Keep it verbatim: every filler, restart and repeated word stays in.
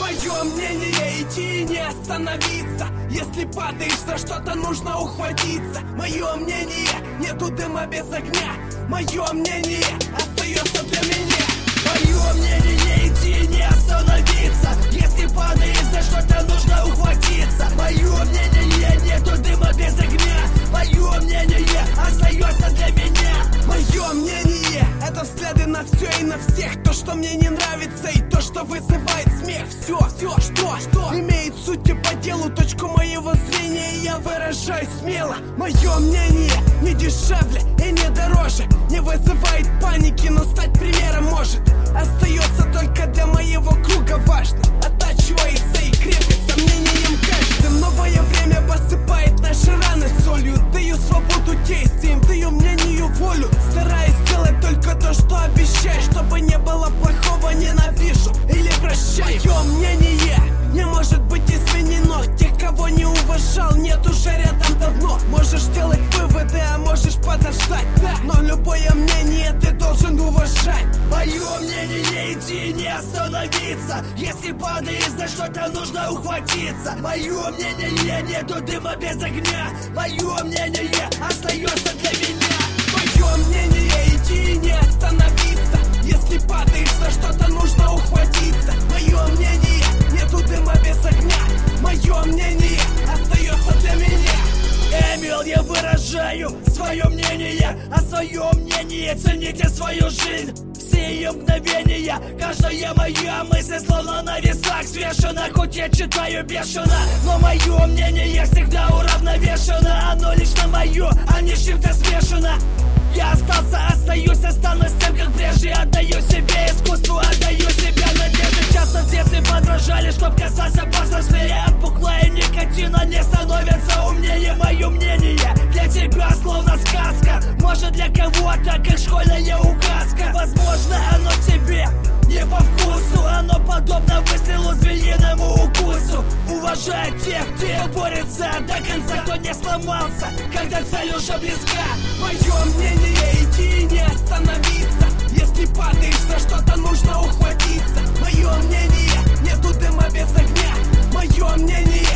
Мое мнение идти и не остановиться. Если падаешь, за что-то нужно ухватиться. Мое мнение, нету дыма без огня. Мое мнение остается для меня. Мое мнение идти и не остановиться. Если падаешь, за что-то нужно ухватиться. Мое мнение, нету дыма без огня. Мое мнение остается для меня. Мое мнение — это взгляды на все и на всех. То, что мне не нравится, и то, что вызывает смех. Все, все, что, что имеет суть и по делу. Точку моего зрения я выражаю смело. Мое мнение не дешевле и не дороже. Не вызывает паники, но стать примером может. Остается только для моего круга важно. Оттачивается и крепится мнением каждым. Новое время посыпает наши раны солью. Даю свободу действиям, даю мнению волю. Стараюсь делать только то, что обещаю. Чтобы не было плохого, ненавижу или прощаю. Мое мнение не может быть изменено. Тех, кого не уважал, нет уже рядом давно. Можешь делать выводы, а можешь подождать, да. Но любое мнение ты должен уважать. Мое мнение идти и не остановиться. Если падаешь, за что-то нужно ухватиться. Мое мнение, нету дыма без огня. Мое мнение остается для меня. Мое мнение идти и не остановиться. Если падаешь, за что-то нужно ухватиться. Мое мнение, нету дыма без огня. Мое мнение остается для меня. Эмил, я выражаю свое мнение. А свое мнение цените свою жизнь. Все ее мгновения, каждая моя мысль словно на весах свешена. Хоть я читаю бешено, но мое мнение всегда уравновешено. Оно лично мое, а не с чем-то смешано. Я остался, остаюсь, останусь тем, как прежде. Отдаю себе искусству, отдаю себе надежды. Часто в детстве подражали, чтоб казаться повзрослее. Отпухлая никотина не становится умнее. Мое мнение для тебя словно сказка. Может для кого-то, как школьная указка. Возможно, оно тебе не по вкусу. Оно подобно выстрелу звериному укусу. Уважай тех, кто борется до конца, кто не сломался, когда цель уже близка. Мое мнение идти и не остановиться. Если падаешь, за что-то нужно ухватиться. Мое мнение, нету дыма без огня. Мое мнение